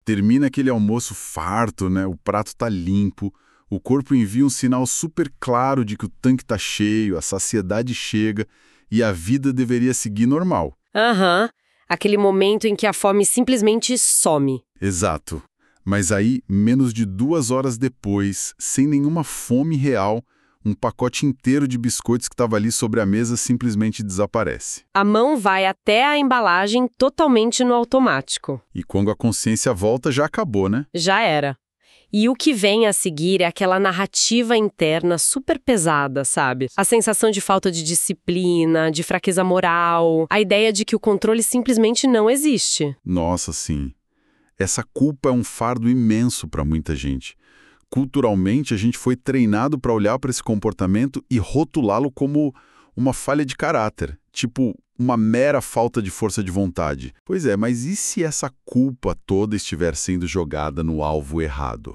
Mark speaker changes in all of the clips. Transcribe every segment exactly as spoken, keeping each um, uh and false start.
Speaker 1: termina aquele almoço farto, né? O prato tá limpo, o corpo envia um sinal super claro de que o tanque tá cheio, a saciedade chega e a vida deveria seguir normal.
Speaker 2: Aham, uhum. Aquele momento em que a fome simplesmente some.
Speaker 1: Exato. Mas aí, menos de duas horas depois, sem nenhuma fome real, um pacote inteiro de biscoitos que estava ali sobre a mesa simplesmente desaparece.
Speaker 2: A mão vai até a embalagem totalmente no automático.
Speaker 1: E quando a consciência volta, já acabou, né?
Speaker 2: Já era. E o que vem a seguir é aquela narrativa interna super pesada, sabe? A sensação de falta de disciplina, de fraqueza moral, a ideia de que o controle simplesmente não existe.
Speaker 1: Nossa, sim. Essa culpa é um fardo imenso para muita gente. Culturalmente, a gente foi treinado para olhar para esse comportamento e rotulá-lo como uma falha de caráter, tipo uma mera falta de força de vontade. Pois é, mas e se essa culpa toda estiver sendo jogada no alvo errado?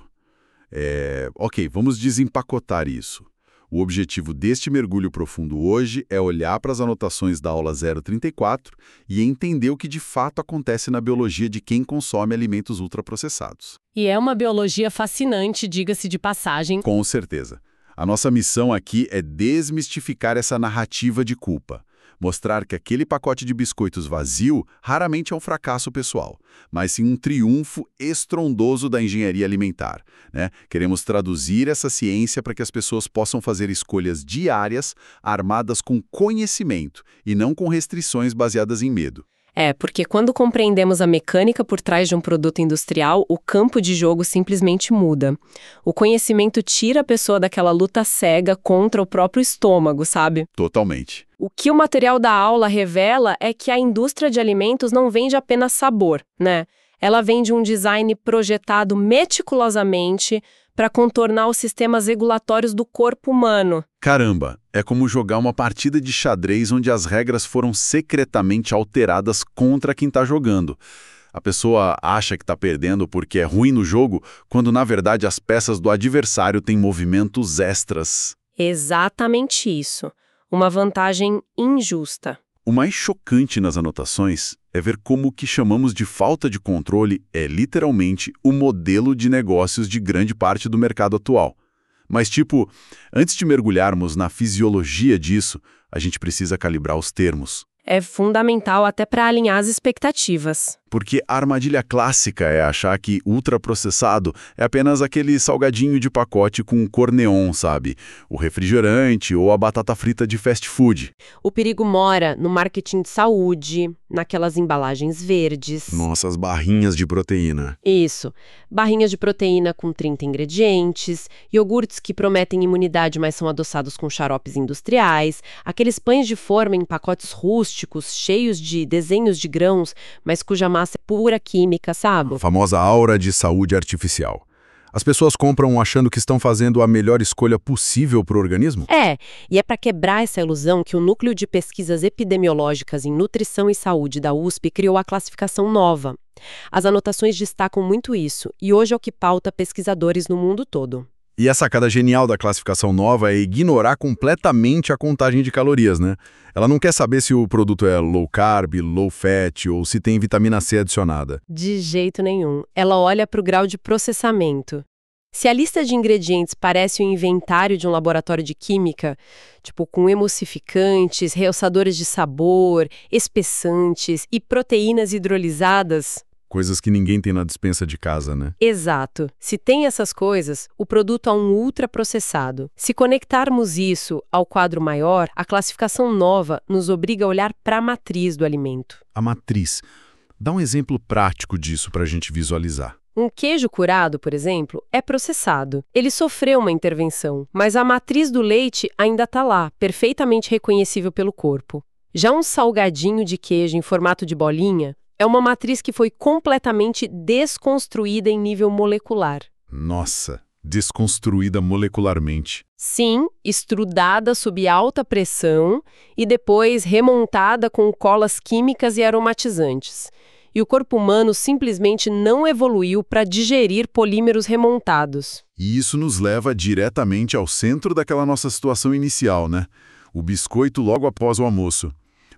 Speaker 1: É, ok, vamos desempacotar isso. O objetivo deste mergulho profundo hoje é olhar para as anotações da aula zero trinta e quatro e entender o que de fato acontece na biologia de quem consome alimentos ultraprocessados.
Speaker 2: E é uma biologia fascinante, diga-se de passagem.
Speaker 1: Com certeza. A nossa missão aqui é desmistificar essa narrativa de culpa. Mostrar que aquele pacote de biscoitos vazio raramente é um fracasso pessoal, mas sim um triunfo estrondoso da engenharia alimentar, né? Queremos traduzir essa ciência para que as pessoas possam fazer escolhas diárias armadas com conhecimento e não com restrições baseadas em medo.
Speaker 2: É, porque quando compreendemos a mecânica por trás de um produto industrial, o campo de jogo simplesmente muda. O conhecimento tira a pessoa daquela luta cega contra o próprio estômago, sabe?
Speaker 1: Totalmente.
Speaker 2: O que o material da aula revela é que a indústria de alimentos não vende apenas sabor, né? Ela vende um design projetado meticulosamente para contornar os sistemas regulatórios do corpo humano.
Speaker 1: Caramba, é como jogar uma partida de xadrez onde as regras foram secretamente alteradas contra quem está jogando. A pessoa acha que está perdendo porque é ruim no jogo, quando na verdade as peças do adversário têm movimentos extras.
Speaker 2: Exatamente isso. Uma vantagem injusta.
Speaker 1: O mais chocante nas anotações é ver como o que chamamos de falta de controle é literalmente o modelo de negócios de grande parte do mercado atual. Mas, tipo, antes de mergulharmos na fisiologia disso, a gente precisa calibrar os termos.
Speaker 2: É fundamental até para alinhar as expectativas.
Speaker 1: Porque a armadilha clássica é achar que ultraprocessado é apenas aquele salgadinho de pacote com cor neon, sabe? O refrigerante ou a batata frita de fast food.
Speaker 2: O perigo mora no marketing de saúde, naquelas embalagens verdes.
Speaker 1: Nossas barrinhas de proteína.
Speaker 2: Isso. Barrinhas de proteína com trinta ingredientes, iogurtes que prometem imunidade, mas são adoçados com xaropes industriais, aqueles pães de forma em pacotes rústicos, cheios de desenhos de grãos, mas cuja massa é pura química, sabe?
Speaker 1: A famosa aura de saúde artificial. As pessoas compram achando que estão fazendo a melhor escolha possível para o organismo?
Speaker 2: É, e é para quebrar essa ilusão que o Núcleo de Pesquisas Epidemiológicas em Nutrição e Saúde da U S P criou a classificação nova. As anotações destacam muito isso, e hoje é o que pauta pesquisadores no mundo todo.
Speaker 1: E a sacada genial da classificação nova é ignorar completamente a contagem de calorias, né? Ela não quer saber se o produto é low carb, low fat ou se tem vitamina C adicionada.
Speaker 2: De jeito nenhum. Ela olha para o grau de processamento. Se a lista de ingredientes parece o inventário de um laboratório de química, tipo com emulsificantes, realçadores de sabor, espessantes e proteínas hidrolisadas...
Speaker 1: Coisas que ninguém tem na despensa de casa, né?
Speaker 2: Exato. Se tem essas coisas, o produto é um ultraprocessado. Se conectarmos isso ao quadro maior, a classificação nova nos obriga a olhar para a matriz do alimento.
Speaker 1: A matriz. Dá um exemplo prático disso para a gente visualizar.
Speaker 2: Um queijo curado, por exemplo, é processado. Ele sofreu uma intervenção, mas a matriz do leite ainda está lá, perfeitamente reconhecível pelo corpo. Já um salgadinho de queijo em formato de bolinha é uma matriz que foi completamente desconstruída em nível molecular.
Speaker 1: Nossa, desconstruída molecularmente.
Speaker 2: Sim, estrudada sob alta pressão e depois remontada com colas químicas e aromatizantes. E o corpo humano simplesmente não evoluiu para digerir polímeros remontados.
Speaker 1: E isso nos leva diretamente ao centro daquela nossa situação inicial, né? O biscoito logo após o almoço.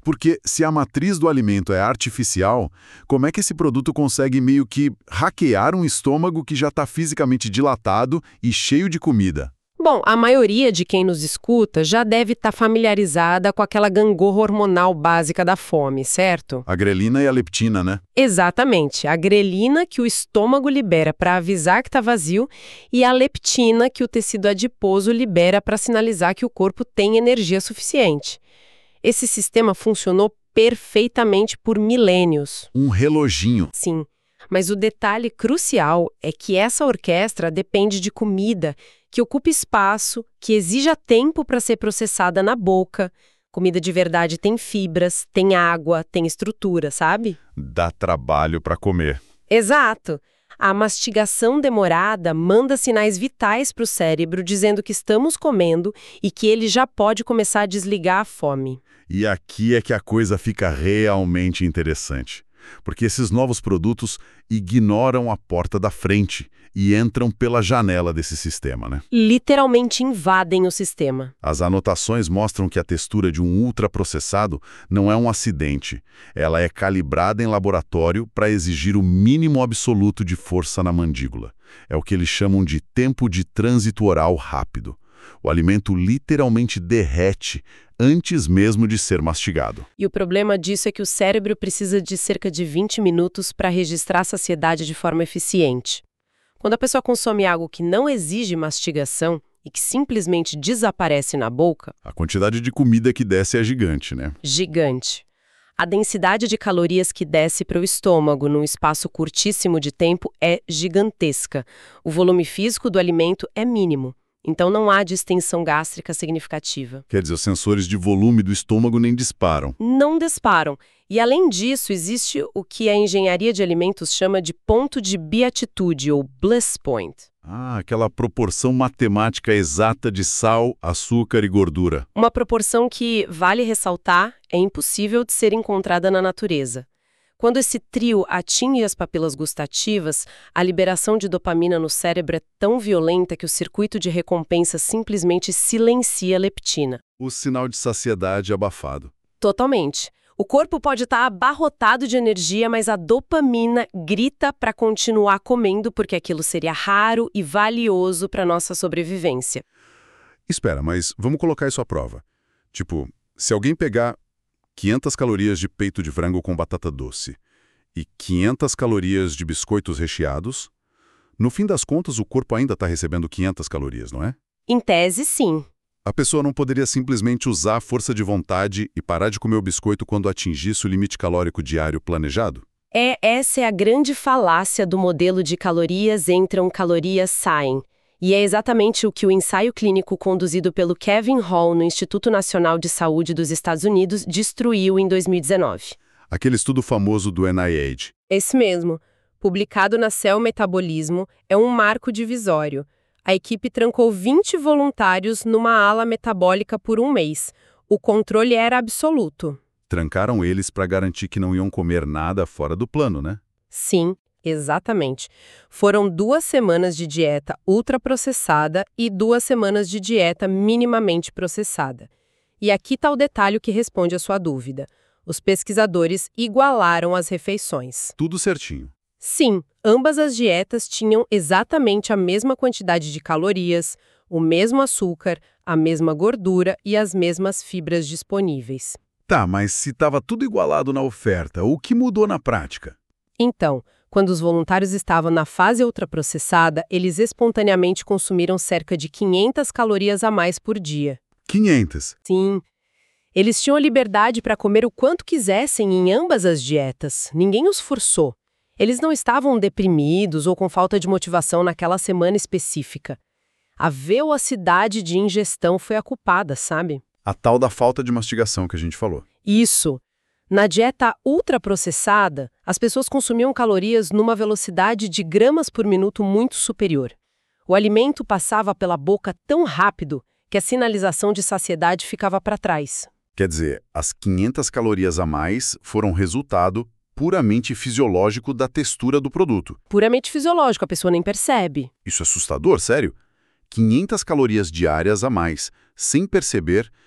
Speaker 1: Porque se a matriz do alimento é artificial, como é que esse produto consegue meio que hackear um estômago que já está fisicamente dilatado e cheio de comida?
Speaker 2: Bom, a maioria de quem nos escuta já deve estar familiarizada com aquela gangorra hormonal básica da fome, certo?
Speaker 1: A grelina e a leptina, né?
Speaker 2: Exatamente. A grelina que o estômago libera para avisar que está vazio e a leptina que o tecido adiposo libera para sinalizar que o corpo tem energia suficiente. Esse sistema funcionou perfeitamente por milênios.
Speaker 1: Um reloginho.
Speaker 2: Sim, mas o detalhe crucial é que essa orquestra depende de comida que ocupa espaço, que exija tempo para ser processada na boca. Comida de verdade tem fibras, tem água, tem estrutura, sabe?
Speaker 1: Dá trabalho para comer.
Speaker 2: Exato. A mastigação demorada manda sinais vitais para o cérebro dizendo que estamos comendo e que ele já pode começar a desligar a fome.
Speaker 1: E aqui é que a coisa fica realmente interessante. Porque esses novos produtos ignoram a porta da frente e entram pela janela desse sistema, né?
Speaker 2: Literalmente invadem o sistema.
Speaker 1: As anotações mostram que a textura de um ultraprocessado não é um acidente. Ela é calibrada em laboratório para exigir o mínimo absoluto de força na mandíbula. É o que eles chamam de tempo de trânsito oral rápido. O alimento literalmente derrete antes mesmo de ser mastigado.
Speaker 2: E o problema disso é que o cérebro precisa de cerca de vinte minutos para registrar a saciedade de forma eficiente. Quando a pessoa consome algo que não exige mastigação e que simplesmente desaparece na boca...
Speaker 1: A quantidade de comida que desce é gigante, né?
Speaker 2: Gigante. A densidade de calorias que desce para o estômago num espaço curtíssimo de tempo é gigantesca. O volume físico do alimento é mínimo. Então não há distensão gástrica significativa.
Speaker 1: Quer dizer, os sensores de volume do estômago nem disparam.
Speaker 2: Não disparam. E além disso, existe o que a engenharia de alimentos chama de ponto de beatitude, ou bliss point.
Speaker 1: Ah, aquela proporção matemática exata de sal, açúcar e gordura.
Speaker 2: Uma proporção que, vale ressaltar, é impossível de ser encontrada na natureza. Quando esse trio atinge as papilas gustativas, a liberação de dopamina no cérebro é tão violenta que o circuito de recompensa simplesmente silencia a leptina.
Speaker 1: O sinal de saciedade abafado.
Speaker 2: Totalmente. O corpo pode estar abarrotado de energia, mas a dopamina grita para continuar comendo porque aquilo seria raro e valioso para nossa sobrevivência.
Speaker 1: Espera, mas vamos colocar isso à prova. Tipo, se alguém pegar quinhentas calorias de peito de frango com batata doce e quinhentas calorias de biscoitos recheados, no fim das contas o corpo ainda está recebendo quinhentas calorias, não é?
Speaker 2: Em tese, sim.
Speaker 1: A pessoa não poderia simplesmente usar a força de vontade e parar de comer o biscoito quando atingisse o limite calórico diário planejado?
Speaker 2: É, essa é a grande falácia do modelo de calorias entram, calorias saem. E é exatamente o que o ensaio clínico conduzido pelo Kevin Hall no Instituto Nacional de Saúde dos Estados Unidos destruiu em dois mil e dezenove.
Speaker 1: Aquele estudo famoso do N I H.
Speaker 2: Esse mesmo, publicado na Cell Metabolismo, é um marco divisório. A equipe trancou vinte voluntários numa ala metabólica por um mês. O controle era absoluto.
Speaker 1: Trancaram eles para garantir que não iam comer nada fora do plano, né?
Speaker 2: Sim. Exatamente. Foram duas semanas de dieta ultraprocessada e duas semanas de dieta minimamente processada. E aqui está o detalhe que responde à sua dúvida. Os pesquisadores igualaram as refeições.
Speaker 1: Tudo certinho.
Speaker 2: Sim, ambas as dietas tinham exatamente a mesma quantidade de calorias, o mesmo açúcar, a mesma gordura e as mesmas fibras disponíveis.
Speaker 1: Tá, mas se estava tudo igualado na oferta, o que mudou na prática?
Speaker 2: Então, quando os voluntários estavam na fase ultraprocessada, eles espontaneamente consumiram cerca de quinhentas calorias a mais por dia.
Speaker 1: quinhentas?
Speaker 2: Sim. Eles tinham a liberdade para comer o quanto quisessem em ambas as dietas. Ninguém os forçou. Eles não estavam deprimidos ou com falta de motivação naquela semana específica. A velocidade de ingestão foi a culpada, sabe?
Speaker 1: A tal da falta de mastigação que a gente falou.
Speaker 2: Isso. Na dieta ultraprocessada, as pessoas consumiam calorias numa velocidade de gramas por minuto muito superior. O alimento passava pela boca tão rápido que a sinalização de saciedade ficava para trás.
Speaker 1: Quer dizer, as quinhentas calorias a mais foram resultado puramente fisiológico da textura do produto.
Speaker 2: Puramente fisiológico, a pessoa nem percebe.
Speaker 1: Isso é assustador, sério? quinhentas calorias diárias a mais, sem perceber,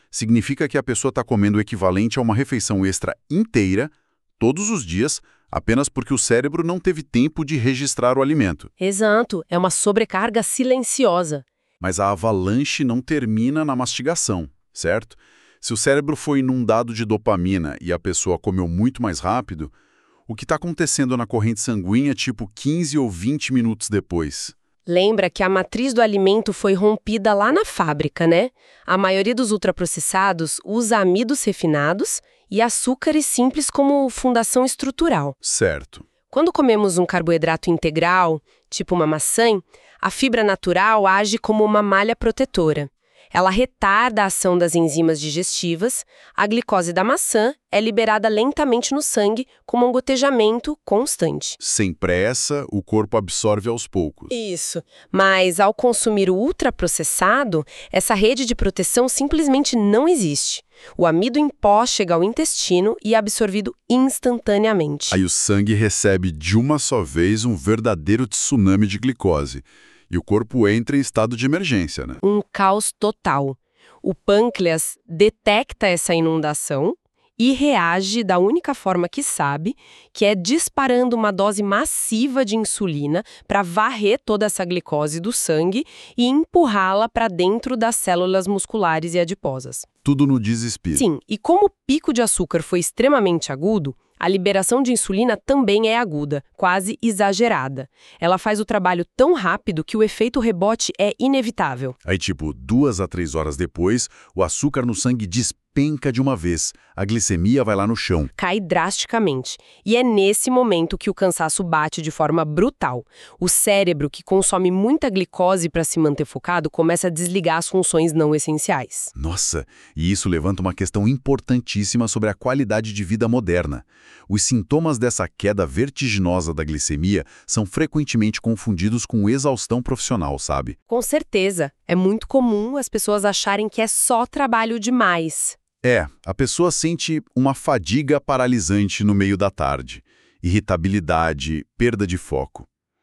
Speaker 1: Significa que a pessoa está comendo o equivalente a uma refeição extra inteira, todos os dias, apenas porque o cérebro não teve tempo de registrar o alimento.
Speaker 2: Exato, é uma sobrecarga silenciosa.
Speaker 1: Mas a avalanche não termina na mastigação, certo? Se o cérebro foi inundado de dopamina e a pessoa comeu muito mais rápido, o que está acontecendo na corrente sanguínea tipo quinze ou vinte minutos depois?
Speaker 2: Lembra que a matriz do alimento foi rompida lá na fábrica, né? A maioria dos ultraprocessados usa amidos refinados e açúcares simples como fundação estrutural.
Speaker 1: Certo.
Speaker 2: Quando comemos um carboidrato integral, tipo uma maçã, a fibra natural age como uma malha protetora. Ela retarda a ação das enzimas digestivas, a glicose da maçã é liberada lentamente no sangue como um gotejamento constante.
Speaker 1: Sem pressa, o corpo absorve aos poucos.
Speaker 2: Isso. Mas ao consumir o ultraprocessado, essa rede de proteção simplesmente não existe. O amido em pó chega ao intestino e é absorvido instantaneamente.
Speaker 1: Aí o sangue recebe de uma só vez um verdadeiro tsunami de glicose. E o corpo entra em estado de emergência, né?
Speaker 2: Um caos total. O pâncreas detecta essa inundação e reage da única forma que sabe, que é disparando uma dose massiva de insulina para varrer toda essa glicose do sangue e empurrá-la para dentro das células musculares e adiposas.
Speaker 1: Tudo no desespero.
Speaker 2: Sim, e como o pico de açúcar foi extremamente agudo, a liberação de insulina também é aguda, quase exagerada. Ela faz o trabalho tão rápido que o efeito rebote é inevitável.
Speaker 1: Aí, tipo, duas a três horas depois, o açúcar no sangue despenca de uma vez. A glicemia vai lá no chão.
Speaker 2: Cai drasticamente. E é nesse momento que o cansaço bate de forma brutal. O cérebro, que consome muita glicose para se manter focado, começa a desligar as funções não essenciais.
Speaker 1: Nossa, e isso levanta uma questão importantíssima sobre a qualidade de vida moderna. Os sintomas dessa queda vertiginosa da glicemia são frequentemente confundidos com exaustão profissional, sabe?
Speaker 2: Com certeza. É muito comum as pessoas acharem que é só trabalho demais.
Speaker 1: É, a pessoa sente uma fadiga paralisante no meio da tarde, irritabilidade, perda de foco.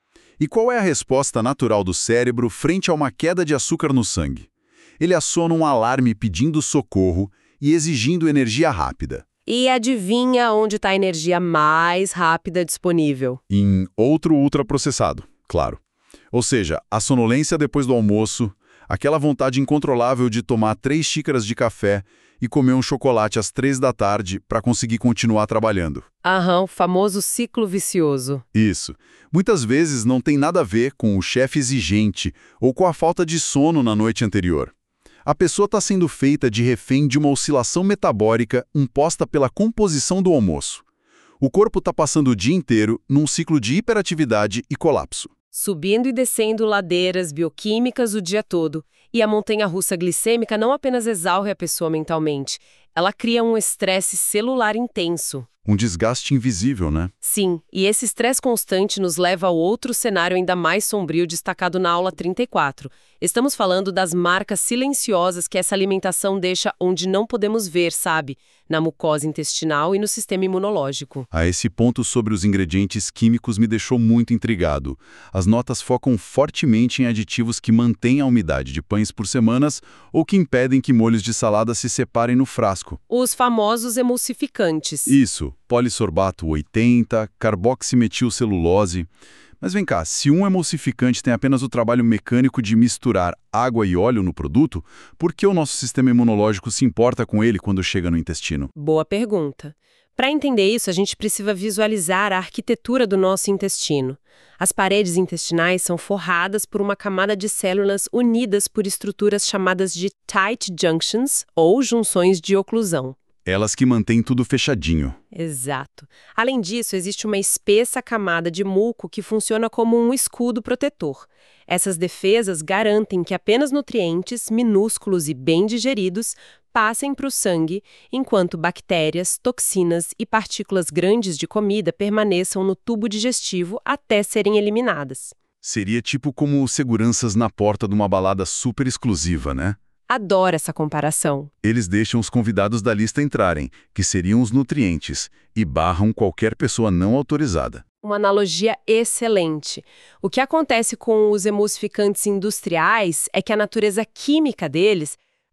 Speaker 1: E qual é a resposta natural do cérebro frente a uma queda de açúcar no sangue? Ele aciona um alarme pedindo socorro e exigindo energia rápida.
Speaker 2: E adivinha onde está a energia mais rápida disponível?
Speaker 1: Em outro ultraprocessado, claro. Ou seja, a sonolência depois do almoço, aquela vontade incontrolável de tomar três xícaras de café e comer um chocolate às três da tarde para conseguir continuar trabalhando.
Speaker 2: Aham, o famoso ciclo vicioso.
Speaker 1: Isso. Muitas vezes não tem nada a ver com o chefe exigente ou com a falta de sono na noite anterior. A pessoa está sendo feita de refém de uma oscilação metabólica imposta pela composição do almoço. O corpo está passando o dia inteiro num ciclo de hiperatividade e colapso.
Speaker 2: Subindo e descendo ladeiras bioquímicas o dia todo. E a montanha-russa glicêmica não apenas exaure a pessoa mentalmente, ela cria um estresse celular intenso.
Speaker 1: Um desgaste invisível, né?
Speaker 2: Sim, e esse estresse constante nos leva ao outro cenário ainda mais sombrio destacado na aula trinta e quatro. Estamos falando das marcas silenciosas que essa alimentação deixa onde não podemos ver, sabe? Na mucosa intestinal e no sistema imunológico.
Speaker 1: A esse ponto sobre os ingredientes químicos me deixou muito intrigado. As notas focam fortemente em aditivos que mantêm a umidade de pães por semanas ou que impedem que molhos de salada se separem no frasco.
Speaker 2: Os famosos emulsificantes.
Speaker 1: Isso, polissorbato oitenta, carboximetilcelulose. Mas vem cá, se um emulsificante tem apenas o trabalho mecânico de misturar água e óleo no produto, por que o nosso sistema imunológico se importa com ele quando chega no intestino?
Speaker 2: Boa pergunta. Para entender isso, a gente precisa visualizar a arquitetura do nosso intestino. As paredes intestinais são forradas por uma camada de células unidas por estruturas chamadas de tight junctions, ou junções de oclusão.
Speaker 1: Elas que mantêm tudo fechadinho.
Speaker 2: Exato. Além disso, existe uma espessa camada de muco que funciona como um escudo protetor. Essas defesas garantem que apenas nutrientes, minúsculos e bem digeridos, passem para o sangue, enquanto bactérias, toxinas e partículas grandes de comida permaneçam no tubo digestivo até serem eliminadas.
Speaker 1: Seria tipo como seguranças na porta de uma balada super exclusiva, né?
Speaker 2: Adoro essa comparação.
Speaker 1: Eles deixam os convidados da lista entrarem, que seriam os nutrientes, e barram qualquer pessoa não autorizada.
Speaker 2: Uma analogia excelente. O que acontece com os emulsificantes industriais é que a natureza química deles,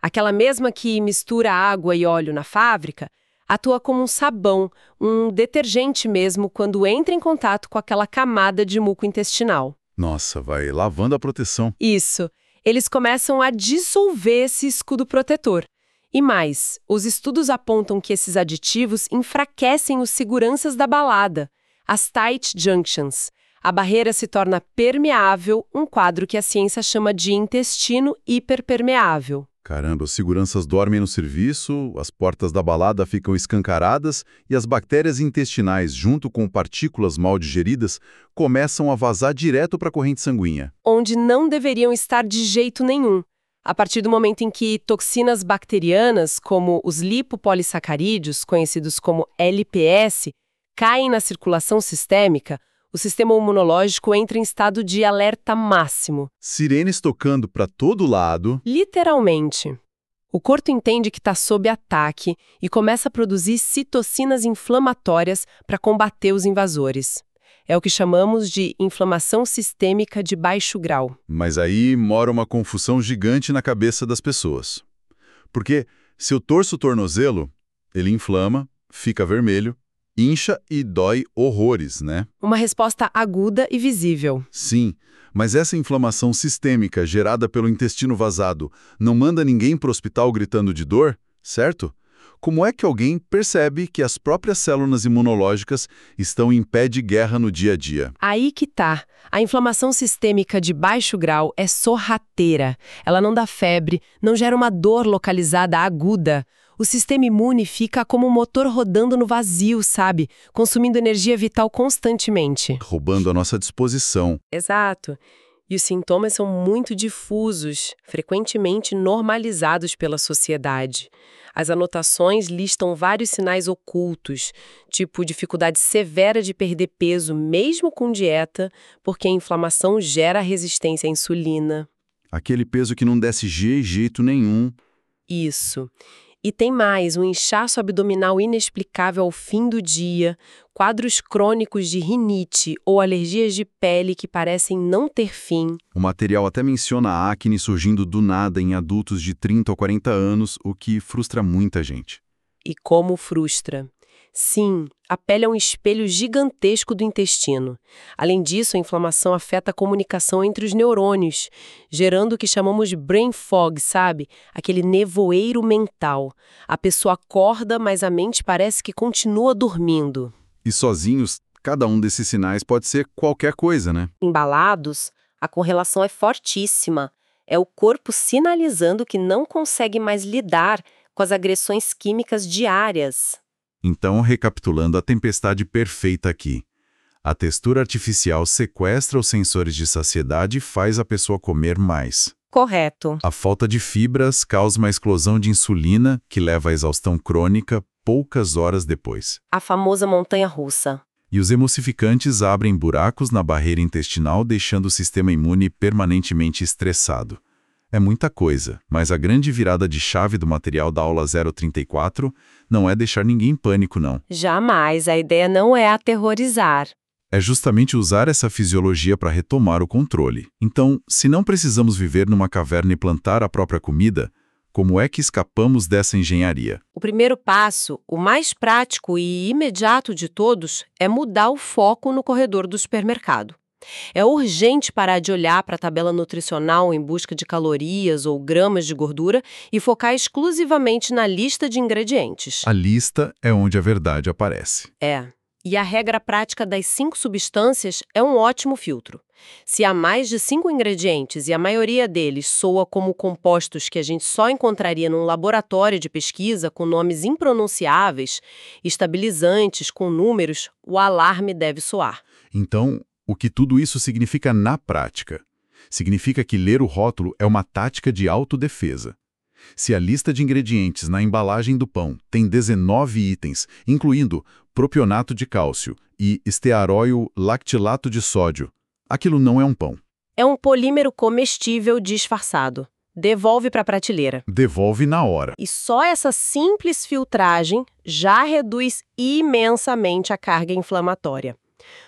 Speaker 2: aquela mesma que mistura água e óleo na fábrica, atua como um sabão, um detergente mesmo, quando entra em contato com aquela camada de muco intestinal.
Speaker 1: Nossa, vai lavando a proteção.
Speaker 2: Isso. Eles começam a dissolver esse escudo protetor. E mais, os estudos apontam que esses aditivos enfraquecem os seguranças da balada, as tight junctions. A barreira se torna permeável, um quadro que a ciência chama de intestino hiperpermeável.
Speaker 1: Caramba, os seguranças dormem no serviço, as portas da balada ficam escancaradas e as bactérias intestinais, junto com partículas mal digeridas, começam a vazar direto para a corrente sanguínea.
Speaker 2: Onde não deveriam estar de jeito nenhum. A partir do momento em que toxinas bacterianas, como os lipopolissacarídeos, conhecidos como L P S, caem na circulação sistêmica, o sistema imunológico entra em estado de alerta máximo.
Speaker 1: Sirenes tocando para todo lado.
Speaker 2: Literalmente. O corpo entende que está sob ataque e começa a produzir citocinas inflamatórias para combater os invasores. É o que chamamos de inflamação sistêmica de baixo grau.
Speaker 1: Mas aí mora uma confusão gigante na cabeça das pessoas. Porque se eu torço o tornozelo, ele inflama, fica vermelho, incha e dói horrores, né?
Speaker 2: Uma resposta aguda e visível.
Speaker 1: Sim, mas essa inflamação sistêmica gerada pelo intestino vazado não manda ninguém para o hospital gritando de dor, certo? Como é que alguém percebe que as próprias células imunológicas estão em pé de guerra no dia a dia?
Speaker 2: Aí que tá. A inflamação sistêmica de baixo grau é sorrateira. Ela não dá febre, não gera uma dor localizada aguda. O sistema imune fica como um motor rodando no vazio, sabe? Consumindo energia vital constantemente.
Speaker 1: Roubando a nossa disposição.
Speaker 2: Exato. E os sintomas são muito difusos, frequentemente normalizados pela sociedade. As anotações listam vários sinais ocultos, tipo dificuldade severa de perder peso mesmo com dieta, porque a inflamação gera resistência à insulina.
Speaker 1: Aquele peso que não desce de jeito nenhum.
Speaker 2: Isso. E tem mais, um inchaço abdominal inexplicável ao fim do dia, quadros crônicos de rinite ou alergias de pele que parecem não ter fim.
Speaker 1: O material até menciona a acne surgindo do nada em adultos de trinta ou quarenta anos, o que frustra muita gente.
Speaker 2: E como frustra? Sim, a pele é um espelho gigantesco do intestino. Além disso, a inflamação afeta a comunicação entre os neurônios, gerando o que chamamos de brain fog, sabe? Aquele nevoeiro mental. A pessoa acorda, mas a mente parece que continua dormindo.
Speaker 1: E sozinhos, cada um desses sinais pode ser qualquer coisa, né?
Speaker 2: Embalados, a correlação é fortíssima. É o corpo sinalizando que não consegue mais lidar com as agressões químicas diárias.
Speaker 1: Então, recapitulando a tempestade perfeita aqui. A textura artificial sequestra os sensores de saciedade e faz a pessoa comer mais.
Speaker 2: Correto.
Speaker 1: A falta de fibras causa uma explosão de insulina que leva à exaustão crônica poucas horas depois.
Speaker 2: A famosa montanha-russa.
Speaker 1: E os emulsificantes abrem buracos na barreira intestinal, deixando o sistema imune permanentemente estressado. É muita coisa, mas a grande virada de chave do material da aula zero trinta e quatro não é deixar ninguém em pânico, não.
Speaker 2: Jamais, a ideia não é aterrorizar.
Speaker 1: É justamente usar essa fisiologia para retomar o controle. Então, se não precisamos viver numa caverna e plantar a própria comida, como é que escapamos dessa engenharia?
Speaker 2: O primeiro passo, o mais prático e imediato de todos, é mudar o foco no corredor do supermercado. É urgente parar de olhar para a tabela nutricional em busca de calorias ou gramas de gordura e focar exclusivamente na lista de ingredientes.
Speaker 1: A lista é onde a verdade aparece.
Speaker 2: É. E a regra prática das cinco substâncias é um ótimo filtro. Se há mais de cinco ingredientes e a maioria deles soa como compostos que a gente só encontraria num laboratório de pesquisa com nomes impronunciáveis, estabilizantes com números, o alarme deve soar.
Speaker 1: Então, o que tudo isso significa na prática? Significa que ler o rótulo é uma tática de autodefesa. Se a lista de ingredientes na embalagem do pão tem dezenove itens, incluindo propionato de cálcio e estearoil lactilato de sódio, aquilo não é um pão.
Speaker 2: É um polímero comestível disfarçado. Devolve para a prateleira.
Speaker 1: Devolve na hora.
Speaker 2: E só essa simples filtragem já reduz imensamente a carga inflamatória.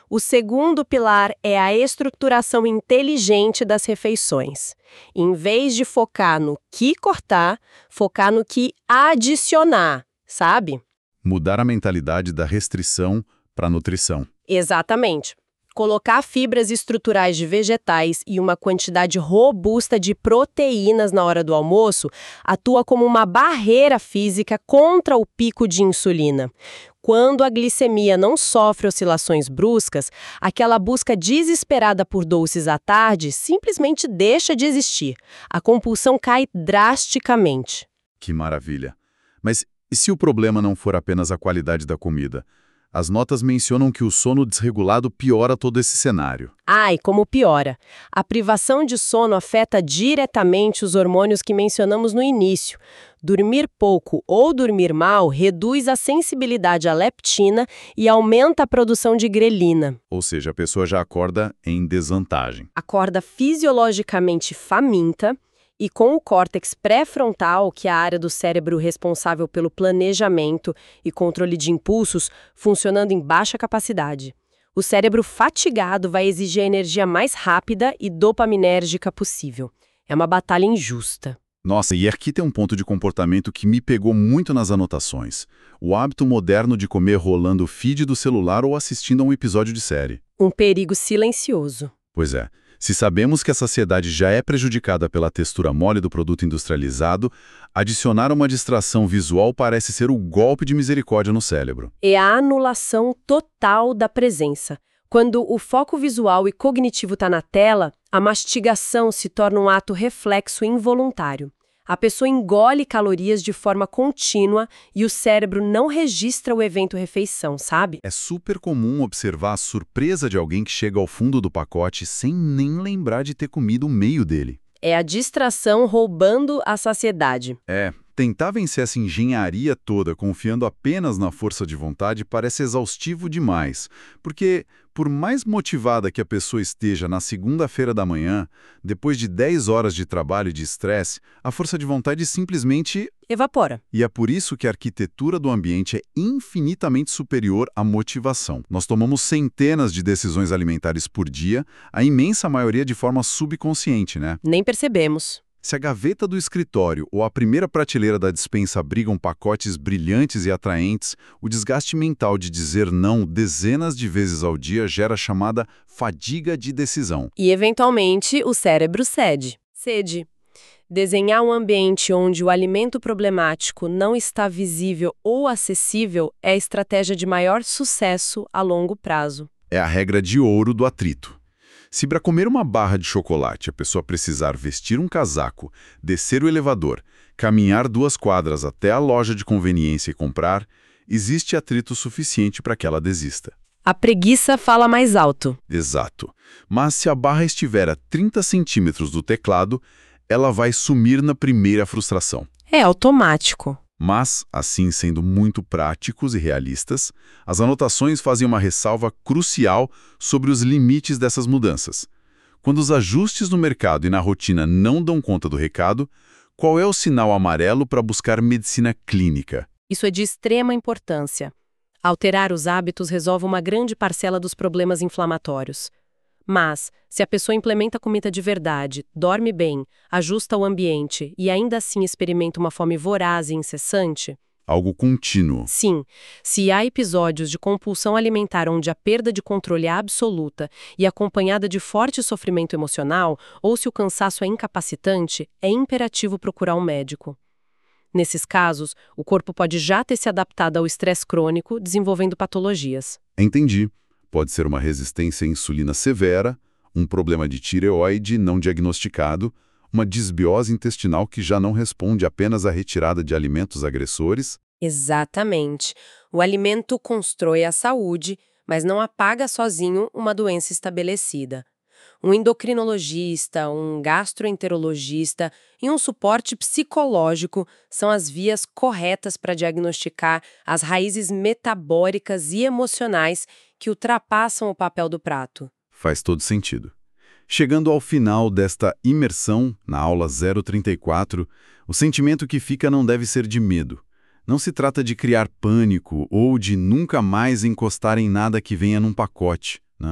Speaker 2: O segundo pilar é a estruturação inteligente das refeições. Em vez de focar no que cortar, focar no que adicionar, sabe?
Speaker 1: Mudar a mentalidade da restrição para a nutrição.
Speaker 2: Exatamente. Colocar fibras estruturais de vegetais e uma quantidade robusta de proteínas na hora do almoço atua como uma barreira física contra o pico de insulina. Quando a glicemia não sofre oscilações bruscas, aquela busca desesperada por doces à tarde simplesmente deixa de existir. A compulsão cai drasticamente.
Speaker 1: Que maravilha! Mas e se o problema não for apenas a qualidade da comida? As notas mencionam que o sono desregulado piora todo esse cenário.
Speaker 2: Ai, como piora. A privação de sono afeta diretamente os hormônios que mencionamos no início. Dormir pouco ou dormir mal reduz a sensibilidade à leptina e aumenta a produção de grelina.
Speaker 1: Ou seja, a pessoa já acorda em desvantagem.
Speaker 2: Acorda fisiologicamente faminta e com o córtex pré-frontal, que é a área do cérebro responsável pelo planejamento e controle de impulsos, funcionando em baixa capacidade. O cérebro fatigado vai exigir a energia mais rápida e dopaminérgica possível. É uma batalha injusta.
Speaker 1: Nossa, e aqui tem um ponto de comportamento que me pegou muito nas anotações. O hábito moderno de comer rolando o feed do celular ou assistindo a um episódio de série.
Speaker 2: Um perigo silencioso.
Speaker 1: Pois é. Se sabemos que a saciedade já é prejudicada pela textura mole do produto industrializado, adicionar uma distração visual parece ser o golpe de misericórdia no cérebro.
Speaker 2: É a anulação total da presença. Quando o foco visual e cognitivo está na tela, a mastigação se torna um ato reflexo involuntário. A pessoa engole calorias de forma contínua e o cérebro não registra o evento refeição, sabe?
Speaker 1: É super comum observar a surpresa de alguém que chega ao fundo do pacote sem nem lembrar de ter comido o meio dele.
Speaker 2: É a distração roubando a saciedade.
Speaker 1: É, tentar vencer essa engenharia toda confiando apenas na força de vontade parece exaustivo demais, porque por mais motivada que a pessoa esteja na segunda-feira da manhã, depois de dez horas de trabalho e de estresse, a força de vontade simplesmente
Speaker 2: evapora.
Speaker 1: E é por isso que a arquitetura do ambiente é infinitamente superior à motivação. Nós tomamos centenas de decisões alimentares por dia, a imensa maioria de forma subconsciente, né?
Speaker 2: Nem percebemos.
Speaker 1: Se a gaveta do escritório ou a primeira prateleira da despensa abrigam pacotes brilhantes e atraentes, o desgaste mental de dizer não dezenas de vezes ao dia gera a chamada fadiga de decisão.
Speaker 2: E, eventualmente, o cérebro cede. Cede. Desenhar um ambiente onde o alimento problemático não está visível ou acessível é a estratégia de maior sucesso a longo prazo.
Speaker 1: É a regra de ouro do atrito. Se para comer uma barra de chocolate a pessoa precisar vestir um casaco, descer o elevador, caminhar duas quadras até a loja de conveniência e comprar, existe atrito suficiente para que ela desista.
Speaker 2: A preguiça fala mais alto.
Speaker 1: Exato. Mas se a barra estiver a trinta centímetros do teclado, ela vai sumir na primeira frustração.
Speaker 2: É automático.
Speaker 1: Mas, assim sendo muito práticos e realistas, as anotações fazem uma ressalva crucial sobre os limites dessas mudanças. Quando os ajustes no mercado e na rotina não dão conta do recado, qual é o sinal amarelo para buscar medicina clínica?
Speaker 2: Isso é de extrema importância. Alterar os hábitos resolve uma grande parcela dos problemas inflamatórios. Mas, se a pessoa implementa comida de verdade, dorme bem, ajusta o ambiente e ainda assim experimenta uma fome voraz e incessante...
Speaker 1: Algo contínuo.
Speaker 2: Sim. Se há episódios de compulsão alimentar onde a perda de controle é absoluta e acompanhada de forte sofrimento emocional, ou se o cansaço é incapacitante, é imperativo procurar um médico. Nesses casos, o corpo pode já ter se adaptado ao estresse crônico, desenvolvendo patologias.
Speaker 1: Entendi. Pode ser uma resistência à insulina severa, um problema de tireoide não diagnosticado, uma disbiose intestinal que já não responde apenas à retirada de alimentos agressores.
Speaker 2: Exatamente. O alimento constrói a saúde, mas não apaga sozinho uma doença estabelecida. Um endocrinologista, um gastroenterologista e um suporte psicológico são as vias corretas para diagnosticar as raízes metabólicas e emocionais que ultrapassam o papel do prato.
Speaker 1: Faz todo sentido. Chegando ao final desta imersão, na aula zero trinta e quatro, o sentimento que fica não deve ser de medo. Não se trata de criar pânico ou de nunca mais encostar em nada que venha num pacote.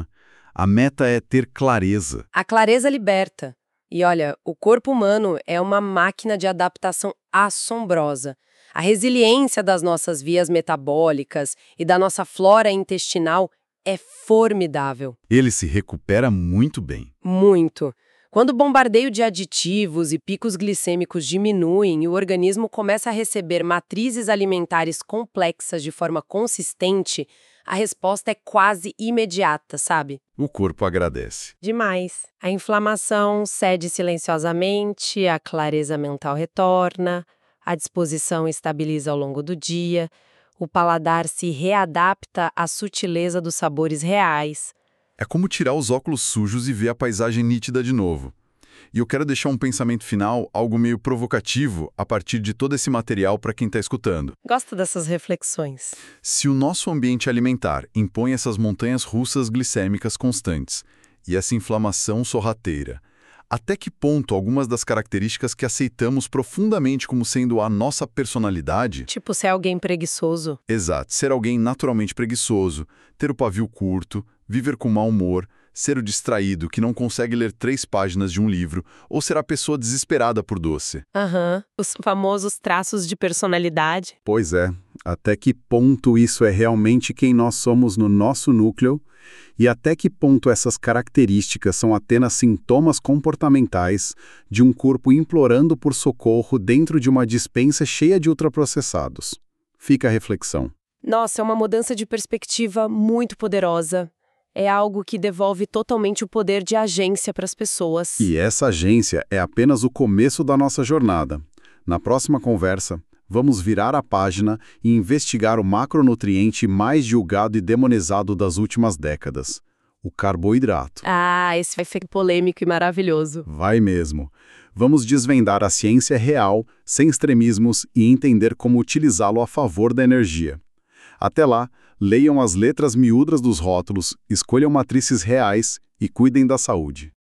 Speaker 1: A meta é ter clareza.
Speaker 2: A clareza liberta. E olha, o corpo humano é uma máquina de adaptação assombrosa. A resiliência das nossas vias metabólicas e da nossa flora intestinal é formidável.
Speaker 1: Ele se recupera muito bem.
Speaker 2: Muito. Quando o bombardeio de aditivos e picos glicêmicos diminuem e o organismo começa a receber matrizes alimentares complexas de forma consistente, a resposta é quase imediata, sabe?
Speaker 1: O corpo agradece.
Speaker 2: Demais. A inflamação cede silenciosamente, a clareza mental retorna, a disposição estabiliza ao longo do dia, o paladar se readapta à sutileza dos sabores reais.
Speaker 1: É como tirar os óculos sujos e ver a paisagem nítida de novo. E eu quero deixar um pensamento final, algo meio provocativo, a partir de todo esse material para quem está escutando.
Speaker 2: Gosto dessas reflexões.
Speaker 1: Se o nosso ambiente alimentar impõe essas montanhas russas glicêmicas constantes e essa inflamação sorrateira, até que ponto algumas das características que aceitamos profundamente como sendo a nossa personalidade...
Speaker 2: Tipo ser alguém preguiçoso.
Speaker 1: Exato, ser alguém naturalmente preguiçoso, ter o pavio curto, viver com mau humor, ser o distraído que não consegue ler três páginas de um livro ou ser a pessoa desesperada por doce.
Speaker 2: Aham, uhum. Os famosos traços de personalidade.
Speaker 3: Pois é, até que ponto isso é realmente quem nós somos no nosso núcleo e até que ponto essas características são apenas sintomas comportamentais de um corpo implorando por socorro dentro de uma despensa cheia de ultraprocessados. Fica a reflexão.
Speaker 2: Nossa, é uma mudança de perspectiva muito poderosa. É algo que devolve totalmente o poder de agência para as pessoas.
Speaker 3: E essa agência é apenas o começo da nossa jornada. Na próxima conversa, vamos virar a página e investigar o macronutriente mais julgado e demonizado das últimas décadas, o carboidrato.
Speaker 2: Ah, esse vai ser polêmico e maravilhoso.
Speaker 3: Vai mesmo. Vamos desvendar a ciência real, sem extremismos, e entender como utilizá-lo a favor da energia. Até lá, leiam as letras miúdas dos rótulos, escolham matrizes reais e cuidem da saúde.